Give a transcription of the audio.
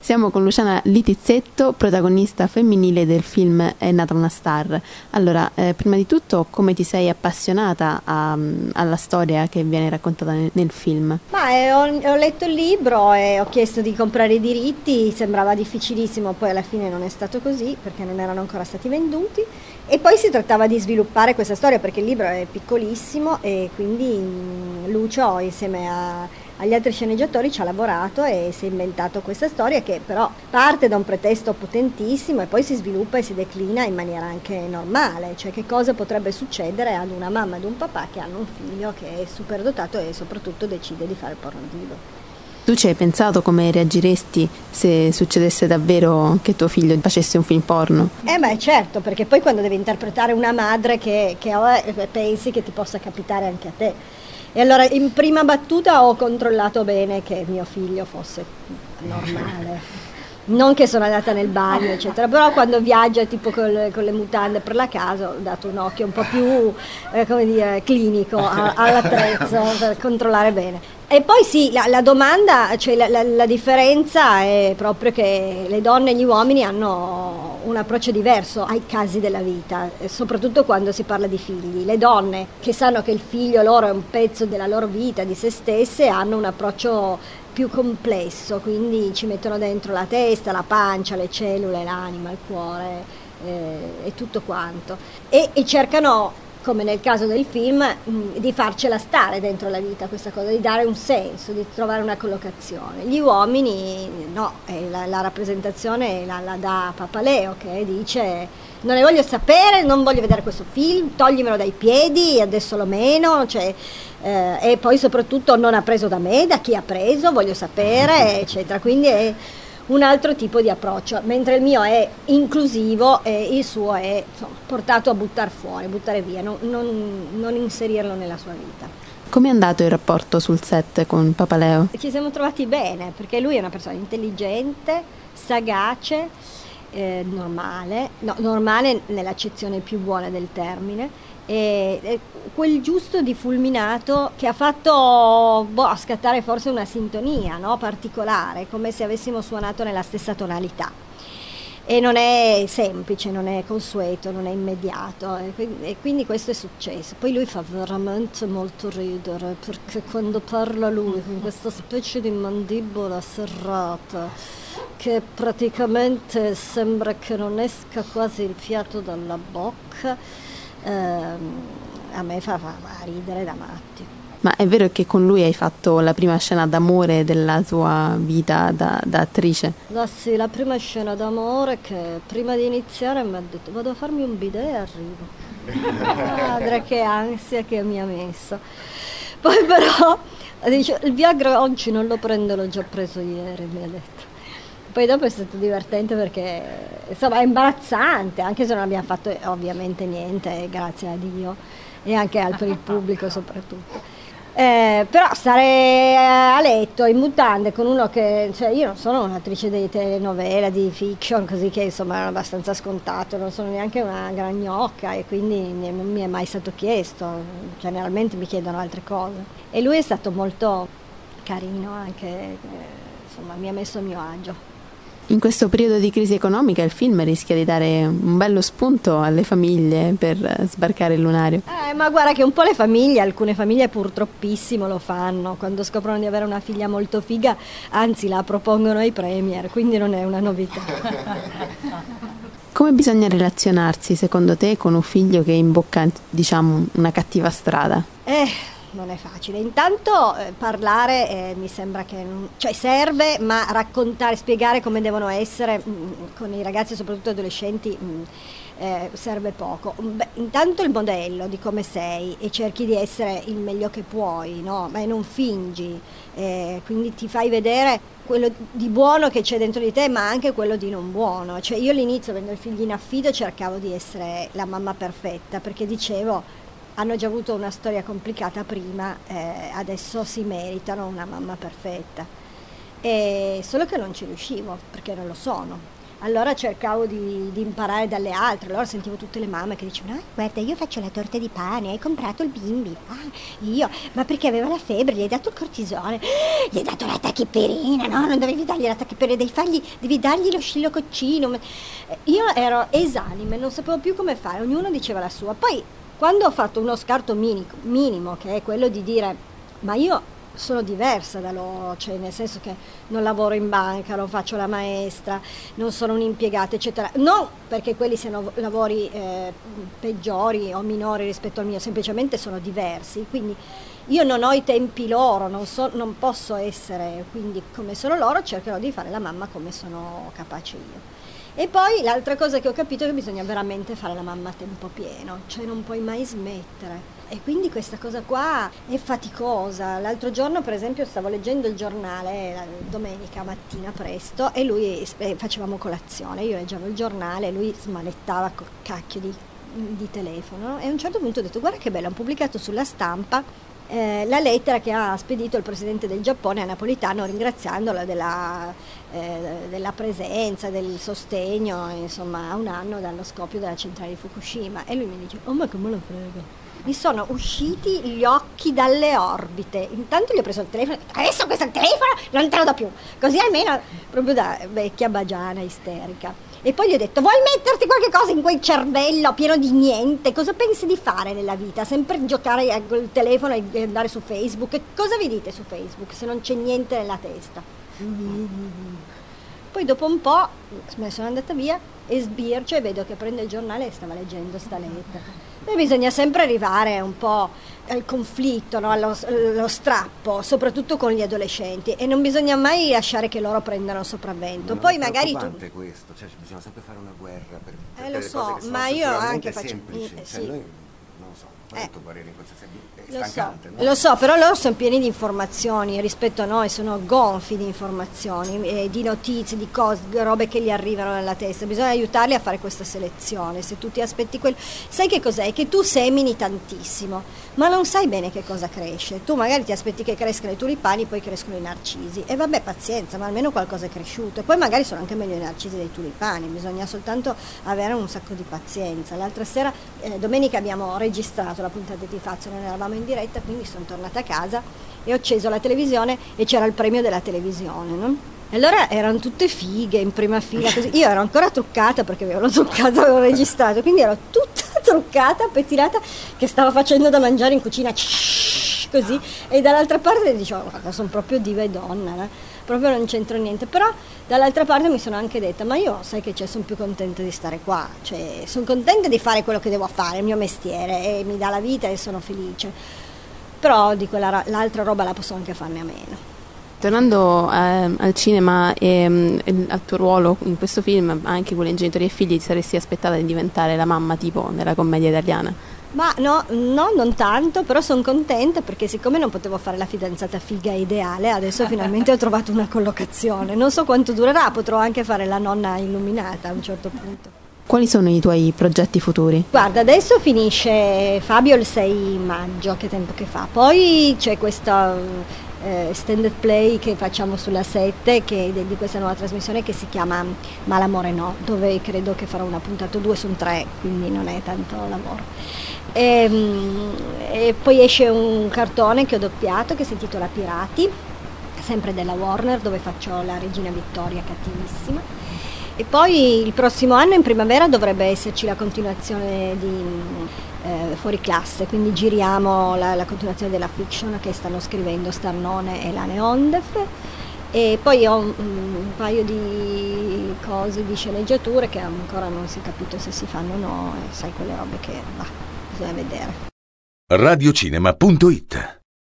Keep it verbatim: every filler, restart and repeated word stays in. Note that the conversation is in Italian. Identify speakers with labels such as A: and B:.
A: Siamo con Luciana Littizzetto, protagonista femminile del film È nata una star. Allora, eh, prima di tutto, come ti sei appassionata a, alla storia che viene raccontata nel, nel film?
B: Ma eh, ho, ho letto il libro e ho chiesto di comprare i diritti, sembrava difficilissimo, poi alla fine non è stato così perché non erano ancora stati venduti. E poi si trattava di sviluppare questa storia perché il libro è piccolissimo e quindi mh, Lucio insieme a agli altri sceneggiatori ci ha lavorato e si è inventato questa storia che però parte da un pretesto potentissimo e poi si sviluppa e si declina in maniera anche normale, cioè che cosa potrebbe succedere ad una mamma e ad un papà che hanno un figlio che è superdotato e soprattutto decide di fare porno vivo.
A: Tu ci hai pensato come reagiresti se succedesse davvero che tuo figlio facesse un film porno?
B: Eh beh certo, perché poi quando devi interpretare una madre che, che pensi che ti possa capitare anche a te. E allora in prima battuta ho controllato bene che mio figlio fosse normale, non che sono andata nel bagno eccetera, però quando viaggia tipo con le, con le mutande per la casa ho dato un occhio un po' più eh, come dire, clinico a, all'attrezzo per controllare bene. E poi sì, la, la domanda, cioè la, la, la differenza è proprio che le donne e gli uomini hanno un approccio diverso ai casi della vita, soprattutto quando si parla di figli. Le donne che sanno che il figlio loro è un pezzo della loro vita, di se stesse, hanno un approccio più complesso, quindi ci mettono dentro la testa, la pancia, le cellule, l'anima, il cuore eh, e tutto quanto. E, e cercano, come nel caso del film, mh, di farcela stare dentro la vita questa cosa, di dare un senso, di trovare una collocazione. Gli uomini no, eh, la, la rappresentazione la, la dà Papaleo che dice non ne voglio sapere, non voglio vedere questo film, toglimelo dai piedi, adesso lo meno, cioè, eh, e poi soprattutto non ha preso da me, da chi ha preso, voglio sapere, eccetera. Quindi è un altro tipo di approccio, mentre il mio è inclusivo e il suo è insomma, portato a buttare fuori, buttare via, non, non, non inserirlo nella sua vita.
A: Come è andato il rapporto sul set con Papaleo?
B: Ci siamo trovati bene, perché lui è una persona intelligente, sagace, eh, normale, no, normale nell'accezione più buona del termine, e, e quel giusto di fulminato che ha fatto boh, scattare forse una sintonia, no, particolare, come se avessimo suonato nella stessa tonalità. E non è semplice, non è consueto, non è immediato e quindi, e quindi questo è successo. Poi lui fa veramente molto ridere perché quando parla lui con questa specie di mandibola serrata che praticamente sembra che non esca quasi il fiato dalla bocca, ehm, a me fa, fa, fa ridere da matti.
A: Ma è vero che con lui hai fatto la prima scena d'amore della tua vita da, da attrice?
B: Ah, sì, la prima scena d'amore che prima di iniziare mi ha detto vado a farmi un bidet e arrivo. Madre, che ansia che mi ha messo. Poi però dice il Viagra oggi non lo prendo, l'ho già preso ieri, mi ha detto. Poi dopo è stato divertente perché insomma è imbarazzante, anche se non abbiamo fatto ovviamente niente, grazie a Dio, e anche al, per il pubblico soprattutto. Eh, però stare a letto in mutande con uno che, cioè io non sono un'attrice di telenovela, di fiction, così che insomma era abbastanza scontato, non sono neanche una gran gnocca e quindi non mi è mai stato chiesto, generalmente mi chiedono altre cose. E lui è stato molto carino anche, eh, insomma mi ha messo a mio agio.
A: In questo periodo di crisi economica il film rischia di dare un bello spunto alle famiglie per sbarcare il lunario.
B: Eh, ma guarda che un po' le famiglie, alcune famiglie purtroppissimo lo fanno, quando scoprono di avere una figlia molto figa, anzi la propongono ai premier, quindi non è una novità.
A: Come bisogna relazionarsi secondo te con un figlio che imbocca, diciamo, una cattiva strada?
B: Eh... Non è facile. Intanto eh, parlare eh, mi sembra che non, cioè serve, ma raccontare, spiegare come devono essere mh, con i ragazzi, soprattutto adolescenti, mh, eh, serve poco. Beh, intanto il modello di come sei e cerchi di essere il meglio che puoi, no? Ma non fingi, eh, quindi ti fai vedere quello di buono che c'è dentro di te, ma anche quello di non buono. Cioè io all'inizio, avendo i figli in affido, cercavo di essere la mamma perfetta, perché dicevo hanno già avuto una storia complicata prima, eh, adesso si meritano una mamma perfetta. E solo che non ci riuscivo, perché non lo sono. allora cercavo di, di imparare dalle altre, allora sentivo tutte le mamme che dicevano: ah, guarda, io faccio la torta di pane, hai comprato il bimbi? Ah, io, ma perché aveva la febbre, gli hai dato il cortisone, gli hai dato la tachipirina, no, non dovevi dargli la tachipirina, devi, fargli, devi dargli lo scillococcino. Io ero esanime, non sapevo più come fare, ognuno diceva la sua. Poi quando ho fatto uno scarto minico, minimo, che è quello di dire: ma io sono diversa da loro, cioè nel senso che non lavoro in banca, non faccio la maestra, non sono un'impiegata, eccetera. Non perché quelli siano lavori eh, peggiori o minori rispetto al mio, semplicemente sono diversi. Quindi io non ho i tempi loro, non, so, non posso essere quindi come sono loro, cercherò di fare la mamma come sono capace io. E poi l'altra cosa che ho capito è che bisogna veramente fare la mamma a tempo pieno, cioè non puoi mai smettere. E quindi questa cosa qua è faticosa. L'altro giorno, per esempio, stavo leggendo il giornale, la domenica mattina presto, e lui, eh, facevamo colazione, io leggevo il giornale e lui smanettava col cacchio di, di telefono, e a un certo punto ho detto: guarda che bello, hanno pubblicato sulla stampa Eh, la lettera che ha spedito il presidente del Giappone a Napolitano, ringraziandola della, eh, della presenza, del sostegno, insomma, a un anno dallo scoppio della centrale di Fukushima. E lui mi dice: oh, ma che me lo frega. Mi sono usciti gli occhi dalle orbite. Intanto gli ho preso il telefono e ho detto: adesso questo telefono non te lo do più, così almeno, proprio da vecchia bagiana isterica. E poi gli ho detto: vuoi metterti qualche cosa in quel cervello pieno di niente? Cosa pensi di fare nella vita? Sempre giocare col telefono e andare su Facebook? E cosa vi dite su Facebook se non c'è niente nella testa? Poi dopo un po' me ne sono andata via e sbircio e vedo che prende il giornale e stava leggendo sta lettera. E bisogna sempre arrivare un po' al conflitto, no? allo, allo strappo, soprattutto con gli adolescenti, e non bisogna mai lasciare che loro prendano sopravvento.
C: Ma
B: poi magari tu...
C: è questo, cioè bisogna sempre fare una guerra per, per
B: eh, lo
C: delle
B: so,
C: cose che sono
B: ma io anche faccio
C: semplici.
B: eh,
C: Cioè
B: sì.
C: noi, non so, qual è il tuo parere in questo senso? È
B: Lo
C: stancante,
B: so,
C: no?
B: lo so, però loro sono pieni di informazioni rispetto a noi, sono gonfi di informazioni, eh, di notizie, di cose, di robe che gli arrivano nella testa. Bisogna aiutarli a fare questa selezione. Se tu ti aspetti quello, sai che cos'è? Che tu semini tantissimo, ma non sai bene che cosa cresce. Tu magari ti aspetti che crescano i tulipani, poi crescono i narcisi. E vabbè, pazienza, ma almeno qualcosa è cresciuto. E poi magari sono anche meglio i narcisi dei tulipani, bisogna soltanto avere un sacco di pazienza. L'altra sera, eh, domenica, abbiamo registrato la puntata di Fazio, non eravamo in diretta, quindi sono tornata a casa e ho acceso la televisione e c'era il premio della televisione, no? E allora erano tutte fighe in prima fila, così. Io ero ancora truccata perché avevo truccato, avevo registrato, quindi ero tutta truccata, pettinata, che stavo facendo da mangiare in cucina, così, e dall'altra parte dicevo: guarda, sono proprio diva e donna, né? Proprio non c'entro niente. Però dall'altra parte mi sono anche detta: ma io, sai che c'è, sono più contenta di stare qua, cioè sono contenta di fare quello che devo fare, il mio mestiere, e mi dà la vita e sono felice, però di quella, l'altra roba la posso anche farne a meno.
A: Tornando eh, al cinema e, e al tuo ruolo in questo film, anche con i genitori e figli, ti saresti aspettata di diventare la mamma tipo nella commedia italiana?
B: Ma no, no, non tanto, però sono contenta perché siccome non potevo fare la fidanzata figa ideale, adesso finalmente ho trovato una collocazione. Non so quanto durerà, potrò anche fare la nonna illuminata a un certo punto.
A: Quali sono i tuoi progetti futuri?
B: Guarda, adesso finisce Fabio il sei maggio, che tempo che fa. Poi c'è questa eh, extended play che facciamo sulla sette, che, di questa nuova trasmissione, che si chiama Malamore No, dove credo che farò una puntata, due su tre, quindi non è tanto lavoro. E, e poi esce un cartone che ho doppiato che si intitola Pirati, sempre della Warner, dove faccio la regina Vittoria cattivissima. E poi il prossimo anno in primavera dovrebbe esserci la continuazione di eh, Fuori Classe, quindi giriamo la, la continuazione della fiction che stanno scrivendo Starnone e Lane Ondef. E poi ho un, un paio di cose di sceneggiature che ancora non si è capito se si fanno o no, e sai, quelle robe che va, bisogna vedere.
D: radiocinema punto it